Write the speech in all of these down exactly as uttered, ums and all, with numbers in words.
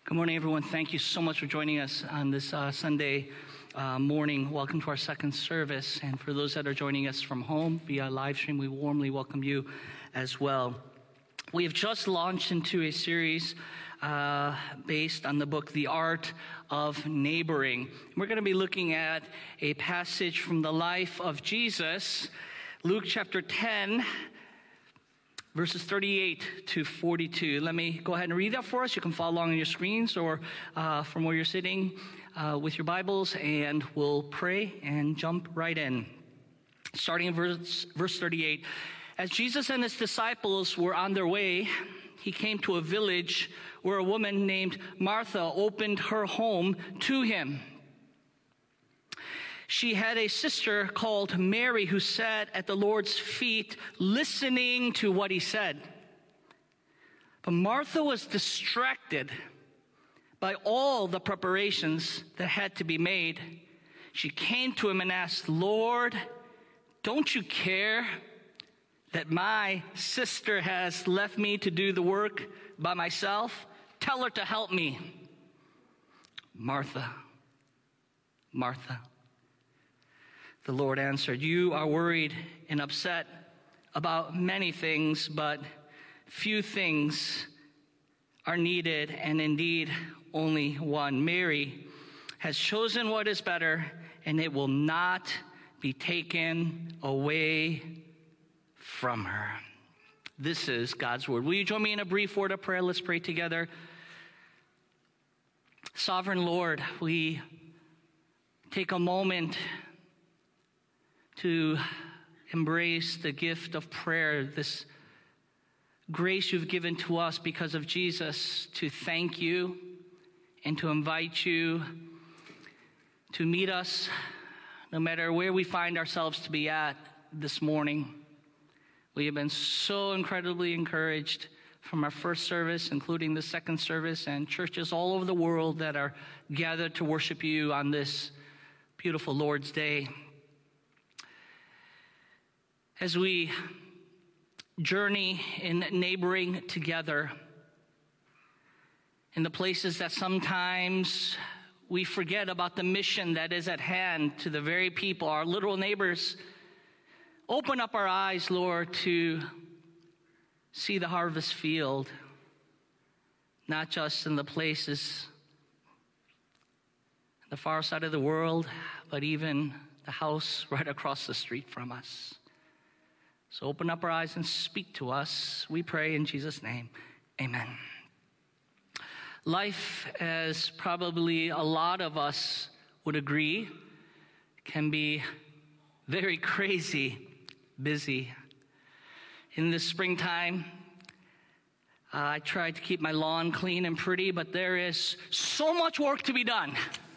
Good morning, everyone. Thank you so much for joining us on this uh, Sunday uh, morning. Welcome to our second service. And for those that are joining us from home via live stream, we warmly welcome you as well. We have just launched into a series uh, based on the book, The Art of Neighboring. We're going to be looking at a passage from the life of Jesus, Luke chapter ten, verses thirty-eight to forty-two. Let me go ahead and read that for us. You can follow along on your screens or uh, from where you're sitting uh, with your Bibles, and we'll pray and jump right in. Starting in verse, verse thirty-eight. As Jesus and his disciples were on their way, he came to a village where a woman named Martha opened her home to him. She had a sister called Mary who sat at the Lord's feet listening to what he said. But Martha was distracted by all the preparations that had to be made. She came to him and asked, "Lord, don't you care that my sister has left me to do the work by myself? Tell her to help me." "Martha, Martha," the Lord answered, "you are worried and upset about many things, but few things are needed, and indeed only one. Mary has chosen what is better, and it will not be taken away from her." This is God's word. Will you join me in a brief word of prayer? Let's pray together. Sovereign Lord, we take a moment to embrace the gift of prayer, this grace you've given to us because of Jesus, to thank you and to invite you to meet us no matter where we find ourselves to be at this morning. We have been so incredibly encouraged from our first service, including the second service, and churches all over the world that are gathered to worship you on this beautiful Lord's Day. As we journey in neighboring together in the places that sometimes we forget about the mission that is at hand to the very people, our literal neighbors, open up our eyes, Lord, to see the harvest field, not just in the places on the far side of the world, but even the house right across the street from us. So open up our eyes and speak to us. We pray in Jesus' name. Amen. Life, as probably a lot of us would agree, can be very crazy busy. In the springtime, uh, I try to keep my lawn clean and pretty, but there is so much work to be done.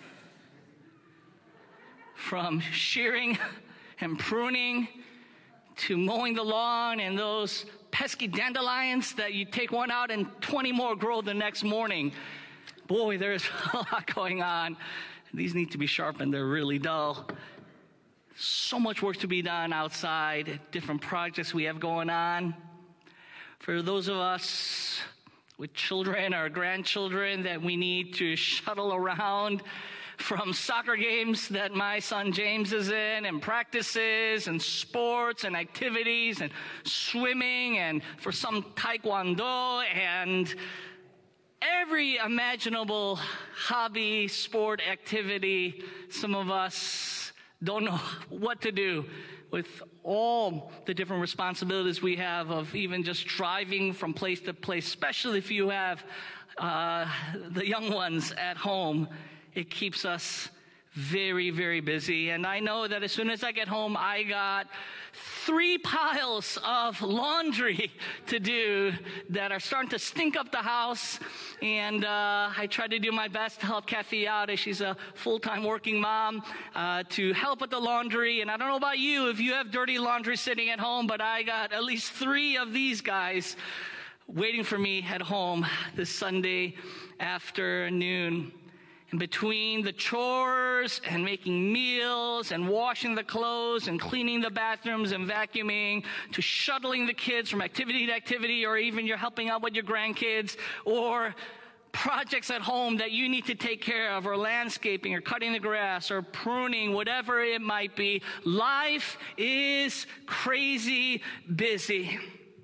From shearing and pruning to mowing the lawn and those pesky dandelions that you take one out and twenty more grow the next morning. Boy, there's a lot going on. These need to be sharpened. They're really dull. So much work to be done outside, different projects we have going on. For those of us with children or grandchildren that we need to shuttle around from soccer games that my son James is in, and practices and sports and activities and swimming, and for some taekwondo and every imaginable hobby, sport, activity. Some of us don't know what to do with all the different responsibilities we have of even just driving from place to place, especially if you have uh, the young ones at home. It keeps us very, very busy. And I know that as soon as I get home, I got three piles of laundry to do that are starting to stink up the house. And uh, I try to do my best to help Kathy out, as she's a full-time working mom, uh, to help with the laundry. And I don't know about you, if you have dirty laundry sitting at home, but I got at least three of these guys waiting for me at home this Sunday afternoon. And between the chores and making meals and washing the clothes and cleaning the bathrooms and vacuuming to shuttling the kids from activity to activity, or even you're helping out with your grandkids, or projects at home that you need to take care of, or landscaping, or cutting the grass, or pruning, whatever it might be. Life is crazy busy.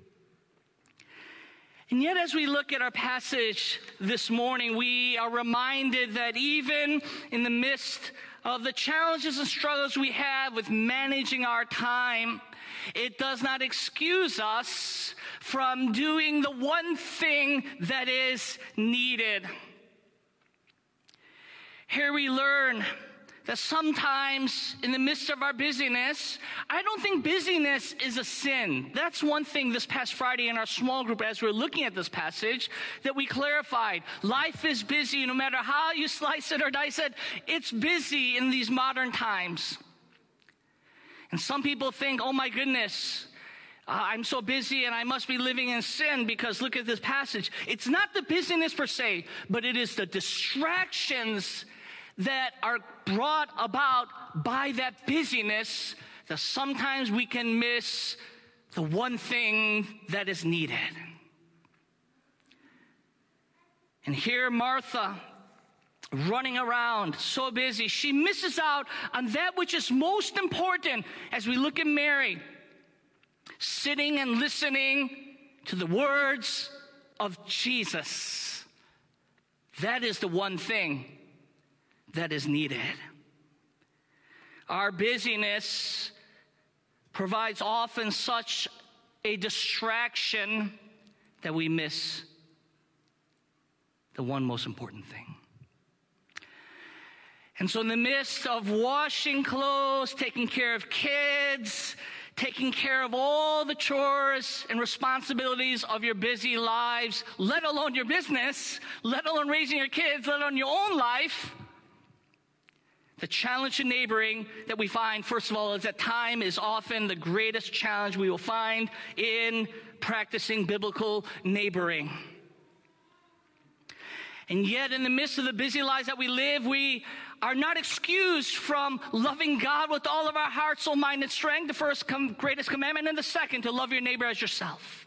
And yet, as we look at our passage this morning, we are reminded that even in the midst of the challenges and struggles we have with managing our time, it does not excuse us from doing the one thing that is needed. Here we learn that sometimes in the midst of our busyness, I don't think busyness is a sin. That's one thing this past Friday in our small group, as we're looking at this passage, that we clarified. Life is busy, no matter how you slice it or dice it, it's busy in these modern times. And some people think, oh my goodness, uh, I'm so busy and I must be living in sin, because look at this passage. It's not the busyness per se, but it is the distractions that are brought about by that busyness that sometimes we can miss the one thing that is needed. And here Martha, running around, so busy, she misses out on that which is most important as we look at Mary, sitting and listening to the words of Jesus. That is the one thing that is needed. Our busyness provides often such a distraction that we miss the one most important thing. And so in the midst of washing clothes, taking care of kids, taking care of all the chores and responsibilities of your busy lives, let alone your business, let alone raising your kids, let alone your own life, the challenge in neighboring that we find, first of all, is that time is often the greatest challenge we will find in practicing biblical neighboring. And yet, in the midst of the busy lives that we live, we are not excused from loving God with all of our heart, soul, mind, and strength, the first com- greatest commandment, and the second, to love your neighbor as yourself.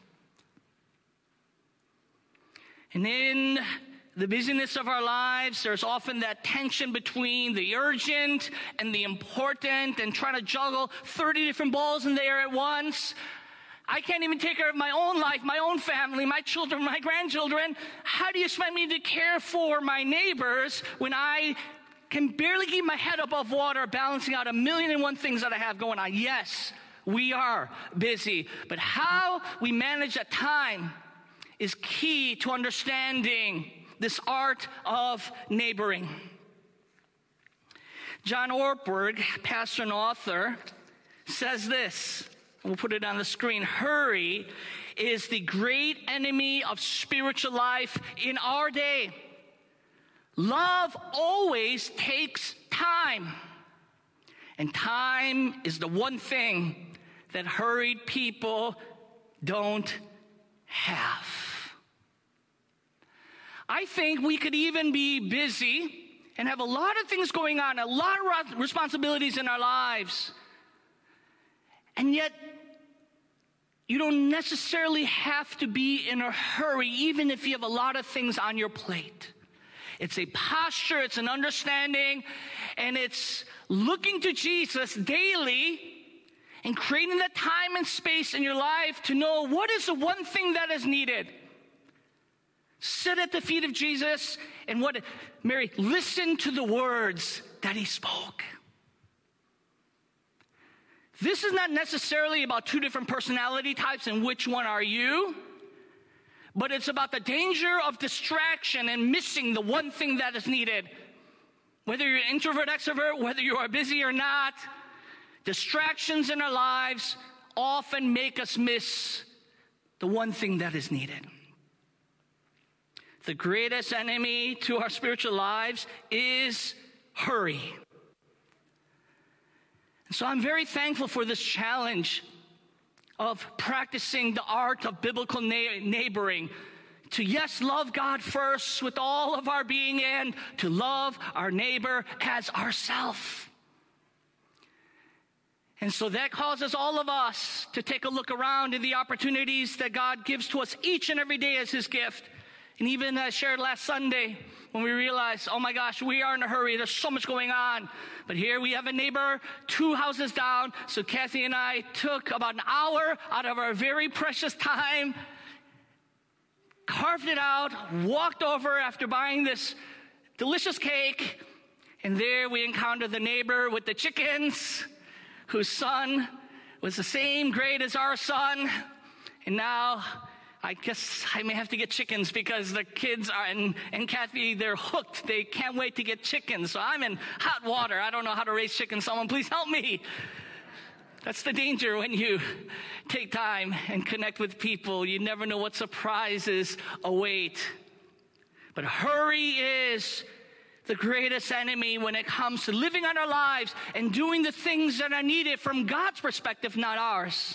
And in the busyness of our lives, there's often that tension between the urgent and the important, and trying to juggle thirty different balls in the air at once. I can't even take care of my own life, my own family, my children, my grandchildren. How do you expect me to care for my neighbors when I can barely keep my head above water, balancing out a million and one things that I have going on? Yes, we are busy, but how we manage that time is key to understanding this art of neighboring. John Ortberg, pastor and author, says this. We'll put it on the screen. Hurry is the great enemy of spiritual life in our day. Love always takes time. And time is the one thing that hurried people don't have. I think we could even be busy and have a lot of things going on, a lot of responsibilities in our lives. And yet, you don't necessarily have to be in a hurry, even if you have a lot of things on your plate. It's a posture, it's an understanding, and it's looking to Jesus daily and creating that time and space in your life to know what is the one thing that is needed. Sit at the feet of Jesus, and what, Mary, listen to the words that he spoke. This is not necessarily about two different personality types and which one are you, but it's about the danger of distraction and missing the one thing that is needed. Whether you're introvert, extrovert, whether you are busy or not, distractions in our lives often make us miss the one thing that is needed. The greatest enemy to our spiritual lives is hurry. And so I'm very thankful for this challenge of practicing the art of biblical na- neighboring. To, yes, love God first with all of our being, and to love our neighbor as ourself. And so that causes all of us to take a look around at the opportunities that God gives to us each and every day as his gift. And even I shared last Sunday when we realized, oh my gosh, we are in a hurry. There's so much going on. But here we have a neighbor two houses down. So Kathy and I took about an hour out of our very precious time, carved it out, walked over after buying this delicious cake. And there we encountered the neighbor with the chickens, whose son was the same grade as our son. And now I guess I may have to get chickens because the kids are, and, and Kathy, they're hooked. They can't wait to get chickens. So I'm in hot water. I don't know how to raise chickens. Someone please help me. That's the danger when you take time and connect with people. You never know what surprises await. But hurry is the greatest enemy when it comes to living out our lives and doing the things that are needed from God's perspective, not ours.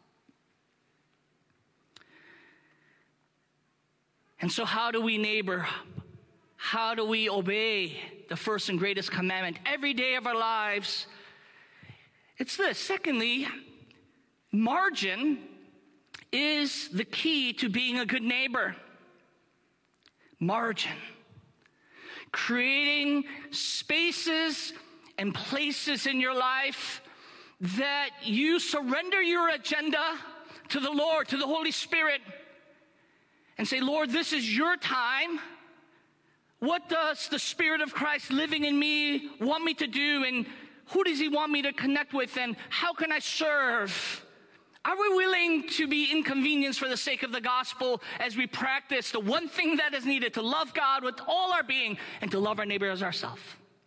And so how do we neighbor? How do we obey the first and greatest commandment every day of our lives? It's this. Secondly, margin is the key to being a good neighbor. Margin. Creating spaces and places in your life that you surrender your agenda to the Lord, to the Holy Spirit, and say, Lord, this is your time. What does the Spirit of Christ living in me want me to do? And who does he want me to connect with? And how can I serve? Are we willing to be inconvenienced for the sake of the gospel as we practice the one thing that is needed, to love God with all our being and to love our neighbor as ourselves?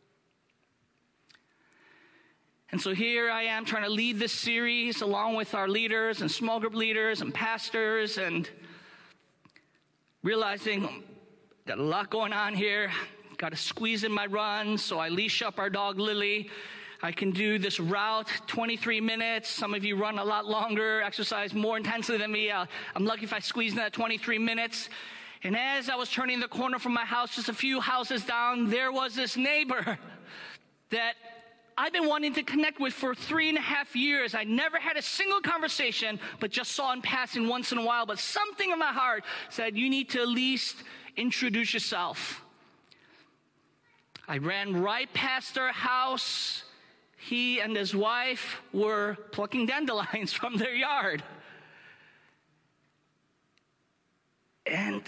And so here I am trying to lead this series along with our leaders and small group leaders and pastors, and realizing got a lot going on here. Got to squeeze in my runs, so I leash up our dog Lily. I can do this route twenty-three minutes. Some of you run a lot longer, exercise more intensely than me. Uh, I'm lucky if I squeeze in that twenty-three minutes. And as I was turning the corner from my house, just a few houses down, there was this neighbor that I've been wanting to connect with for three and a half years. I never had a single conversation, but just saw him passing once in a while. But something in my heart said, you need to at least introduce yourself. I ran right past their house. He and his wife were plucking dandelions from their yard. And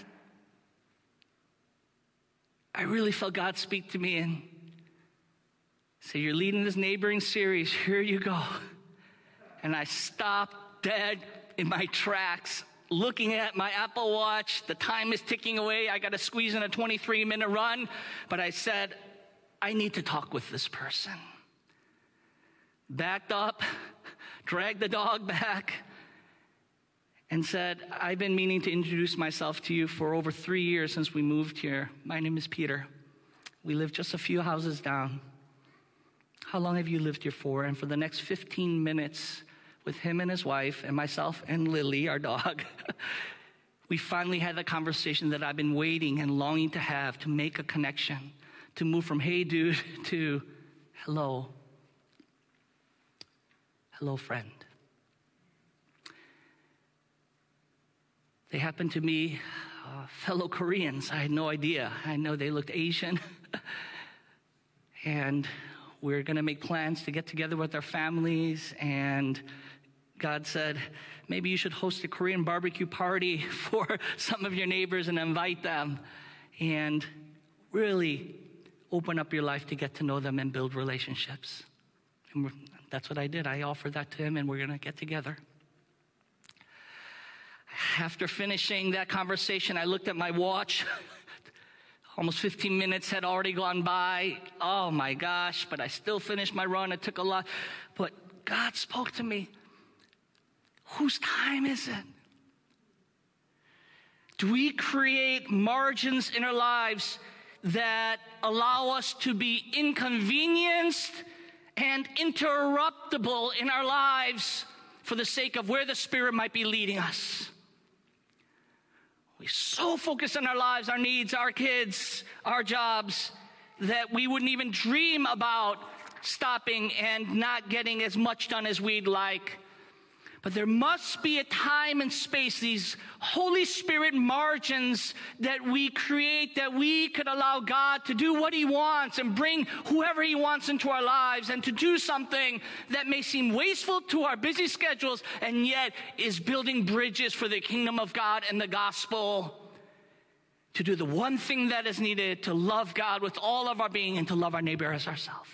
I really felt God speak to me and say, you're leading this neighboring series. Here you go. And I stopped dead in my tracks, looking at my Apple Watch. The time is ticking away. I got to squeeze in a twenty-three minute run. But I said, I need to talk with this person. Backed up, dragged the dog back, and said, I've been meaning to introduce myself to you for over three years since we moved here. My name is Peter. We live just a few houses down. How long have you lived here for? And for the next fifteen minutes, with him and his wife and myself and Lily, our dog, we finally had the conversation that I've been waiting and longing to have, to make a connection, to move from hey dude to hello. Hello, friend. They happened to be uh, fellow Koreans. I had no idea. I know they looked Asian. And we're going to make plans to get together with our families. And God said, maybe you should host a Korean barbecue party for some of your neighbors and invite them. And really open up your life to get to know them and build relationships. And we're, that's what I did. I offered that to him, and we're going to get together. After finishing that conversation, I looked at my watch. Almost fifteen minutes had already gone by. Oh my gosh, but I still finished my run. It took a lot. But God spoke to me. Whose time is it? Do we create margins in our lives that allow us to be inconvenienced and interruptible in our lives for the sake of where the Spirit might be leading us? We so focus on our lives, our needs, our kids, our jobs, that we wouldn't even dream about stopping and not getting as much done as we'd like. But there must be a time and space, these Holy Spirit margins that we create, that we could allow God to do what he wants and bring whoever he wants into our lives, and to do something that may seem wasteful to our busy schedules and yet is building bridges for the kingdom of God and the gospel. To do the one thing that is needed, to love God with all of our being and to love our neighbor as ourselves.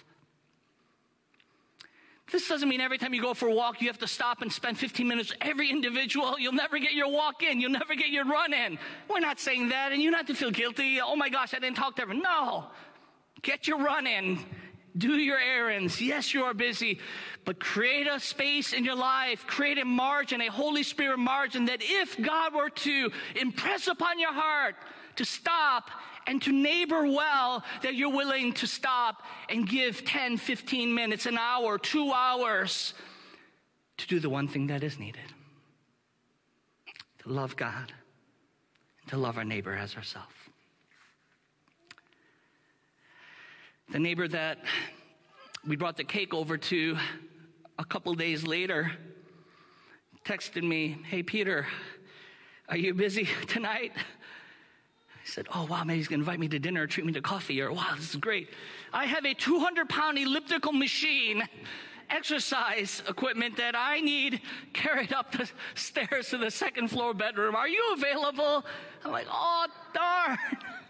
This doesn't mean every time you go for a walk, you have to stop and spend fifteen minutes with every individual. You'll never get your walk in. You'll never get your run in. We're not saying that, and you don't have to feel guilty. Oh my gosh, I didn't talk to everyone. No. Get your run in. Do your errands. Yes, you are busy, but create a space in your life. Create a margin, a Holy Spirit margin, that if God were to impress upon your heart to stop and to neighbor well, that you're willing to stop and give ten, fifteen minutes, an hour, two hours to do the one thing that is needed. To love God and to love our neighbor as ourselves. The neighbor that we brought the cake over to a couple days later texted me, "Hey, Peter, are you busy tonight?" I said, "Oh, wow, maybe he's going to invite me to dinner or treat me to coffee," or "Wow, this is great. I have a two hundred pound elliptical machine, exercise equipment that I need carried up the stairs to the second floor bedroom. Are you available?" I'm like, "Oh, darn.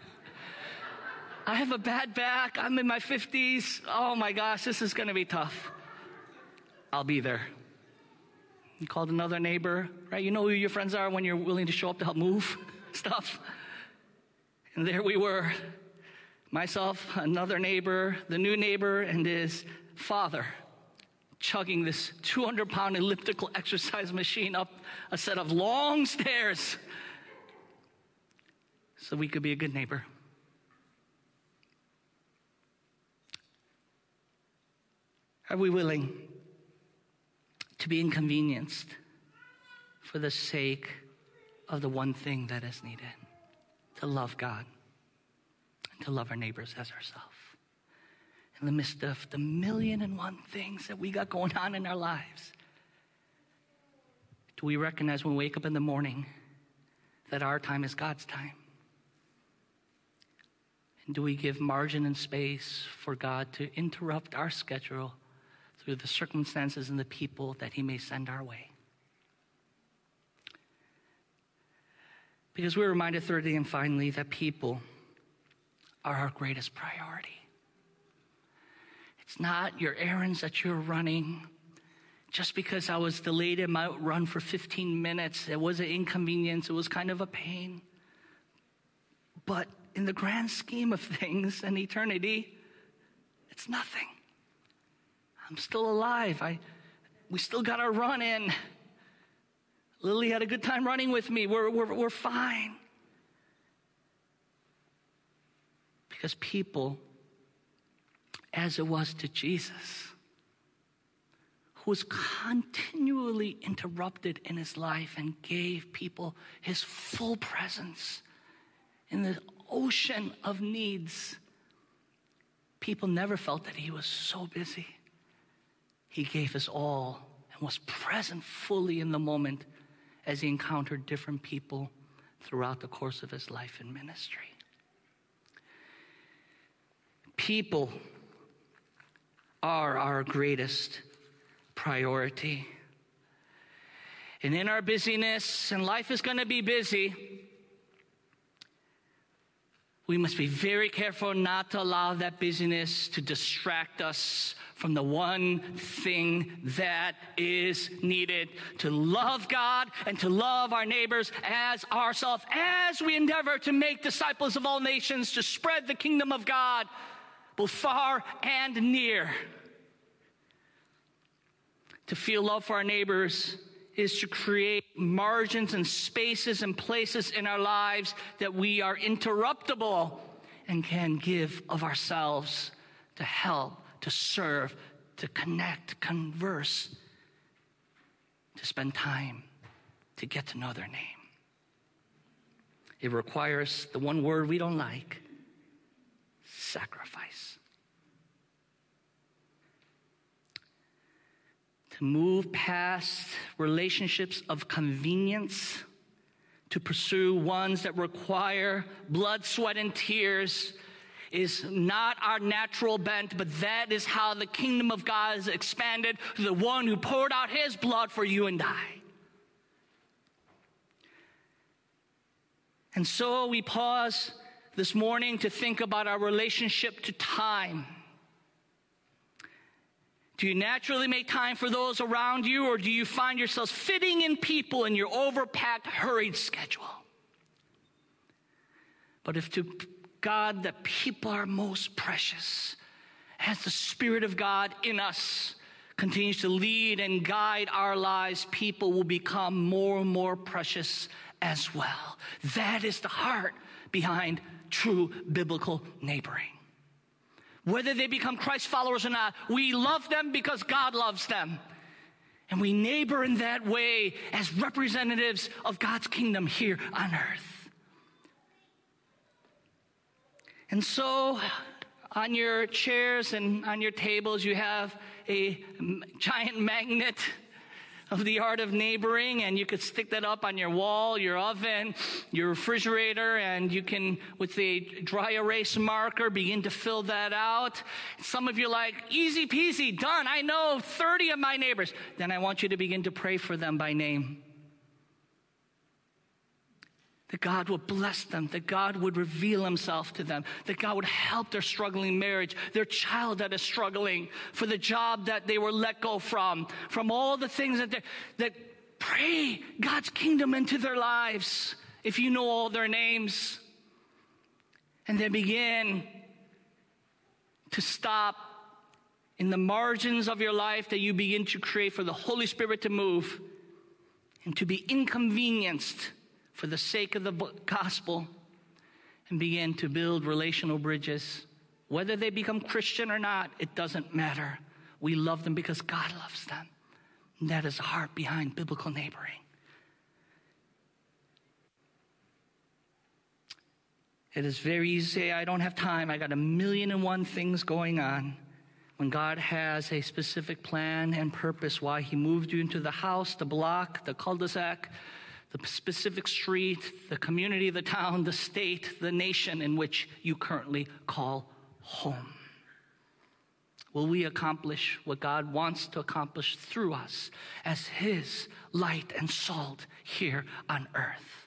I have a bad back. I'm in my fifties. Oh, my gosh, this is going to be tough. I'll be there." You called another neighbor, right? You know who your friends are when you're willing to show up to help move stuff. And there we were, myself, another neighbor, the new neighbor, and his father, chugging this two hundred pound elliptical exercise machine up a set of long stairs so we could be a good neighbor. Are we willing to be inconvenienced for the sake of the one thing that is needed? To love God and to love our neighbors as ourselves. In the midst of the million and one things that we got going on in our lives, do we recognize when we wake up in the morning that our time is God's time? And do we give margin and space for God to interrupt our schedule through the circumstances and the people that he may send our way? Because we're reminded thirdly and finally that people are our greatest priority. It's not your errands that you're running. Just because I was delayed in my run for fifteen minutes, it was an inconvenience, it was kind of a pain. But in the grand scheme of things and eternity, it's nothing. I'm still alive. I, we still got our run in. Lily had a good time running with me. We're, we're, we're fine. Because people, as it was to Jesus, who was continually interrupted in his life and gave people his full presence in the ocean of needs, people never felt that he was so busy. He gave us all and was present fully in the moment as he encountered different people throughout the course of his life and ministry. People are our greatest priority. And in our busyness, and life is going to be busy, we must be very careful not to allow that busyness to distract us from the one thing that is needed: to love God and to love our neighbors as ourselves, as we endeavor to make disciples of all nations, to spread the kingdom of God both far and near. To feel love for our neighbors is to create margins and spaces and places in our lives that we are interruptible and can give of ourselves to help, to serve, to connect, converse, to spend time, to get to know their name. It requires the one word we don't like: sacrifice. To to move past relationships of convenience, to pursue ones that require blood, sweat, and tears is not our natural bent, but that is how the kingdom of God is expanded to the one who poured out his blood for you and I. And so we pause this morning to think about our relationship to time. Do you naturally make time for those around you, or do you find yourselves fitting in people in your overpacked, hurried schedule? But if to God that people are most precious, as the Spirit of God in us continues to lead and guide our lives, people will become more and more precious as well. That is the heart behind true biblical neighboring. Whether they become Christ followers or not, we love them because God loves them. And we neighbor in that way as representatives of God's kingdom here on earth. And so on your chairs and on your tables, you have a giant magnet of the art of neighboring, and you could stick that up on your wall, your oven, your refrigerator, and you can, with a dry erase marker, begin to fill that out. Some of you are like, easy peasy, done. I know thirty of my neighbors. Then I want you to begin to pray for them by name. That God would bless them, that God would reveal himself to them, that God would help their struggling marriage, their child that is struggling, for the job that they were let go from, from all the things that they, that pray God's kingdom into their lives, if you know all their names. And then begin to stop in the margins of your life that you begin to create for the Holy Spirit to move and to be inconvenienced for the sake of the gospel, and begin to build relational bridges. Whether they become Christian or not, it doesn't matter. We love them because God loves them. And that is the heart behind biblical neighboring. It is very easy to say, I don't have time. I got a million and one things going on. When God has a specific plan and purpose why he moved you into the house, the block, the cul-de-sac, the specific street, the community, the town, the state, the nation in which you currently call home. Will we accomplish what God wants to accomplish through us as his light and salt here on earth?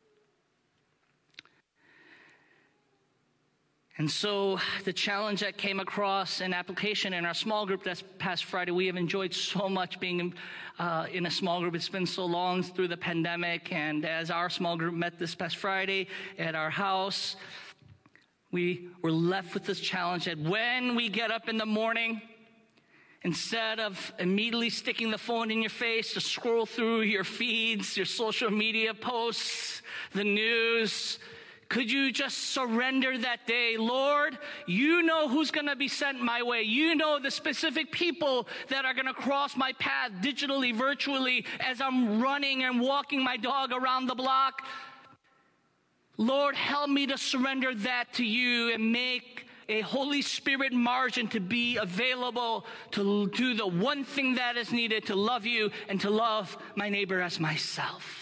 And so the challenge that came across in application in our small group this past Friday, we have enjoyed so much being uh, in a small group. It's been so long through the pandemic. And as our small group met this past Friday at our house, we were left with this challenge that when we get up in the morning, instead of immediately sticking the phone in your face to scroll through your feeds, your social media posts, the news, could you just surrender that day? Lord, you know who's going to be sent my way. You know the specific people that are going to cross my path digitally, virtually, as I'm running and walking my dog around the block. Lord, help me to surrender that to you and make a Holy Spirit margin to be available to do the one thing that is needed to love you and to love my neighbor as myself.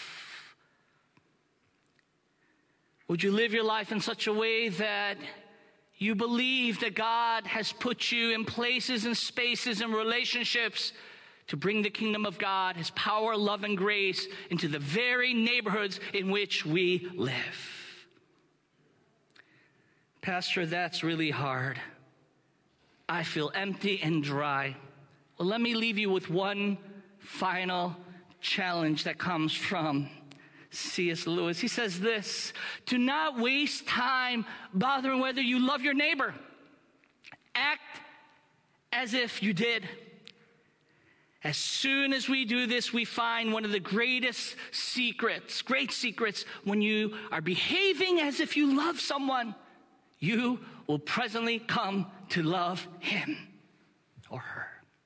Would you live your life in such a way that you believe that God has put you in places and spaces and relationships to bring the kingdom of God, his power, love, and grace into the very neighborhoods in which we live? Pastor, that's really hard. I feel empty and dry. Well, let me leave you with one final challenge that comes from C S Lewis. He says this: do not waste time bothering whether you love your neighbor. Act as if you did. As soon as we do this, we find one of the greatest secrets, great secrets. When you are behaving as if you love someone, you will presently come to love him or her.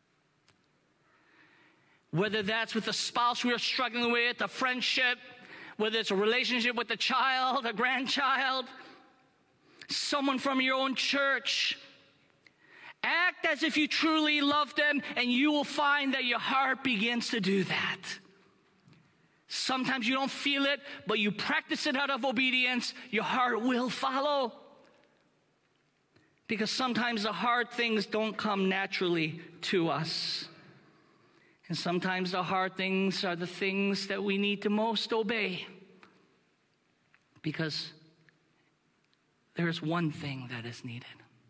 Whether that's with a spouse we are struggling with, a friendship, whether it's a relationship with a child, a grandchild, someone from your own church, Act as if you truly love them, and you will find that your heart begins to do that. Sometimes you don't feel it, but you practice it out of obedience, your heart will follow. Because sometimes the hard things don't come naturally to us. And sometimes the hard things are the things that we need to most obey. Because there's one thing that is needed.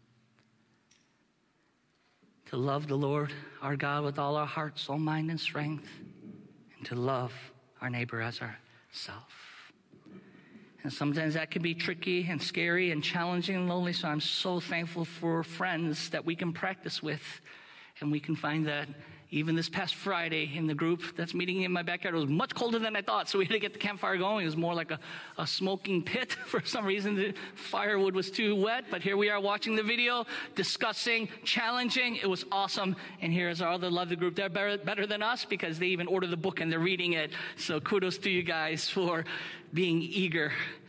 To love the Lord our God with all our heart, soul, mind, and strength. And to love our neighbor as ourselves. And sometimes that can be tricky and scary and challenging and lonely. So I'm so thankful for friends that we can practice with. And we can find that even this past Friday in the group that's meeting in my backyard, it was much colder than I thought. So we had to get the campfire going. It was more like a, a smoking pit. For some reason, the firewood was too wet. But here we are watching the video, discussing, challenging. It was awesome. And here's our other lovely group. They're better, better than us because they even ordered the book and they're reading it. So kudos to you guys for being eager.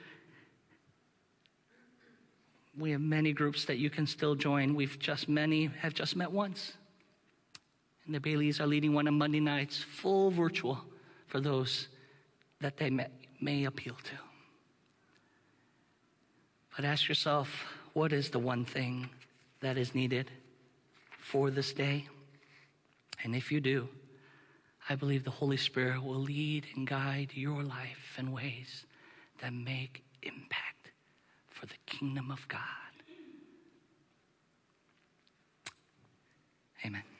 We have many groups that you can still join. We've just, many have just met once. And the Baileys are leading one on Monday nights, full virtual, for those that they may, may appeal to. But ask yourself, what is the one thing that is needed for this day? And if you do, I believe the Holy Spirit will lead and guide your life in ways that make impact for the kingdom of God. Amen.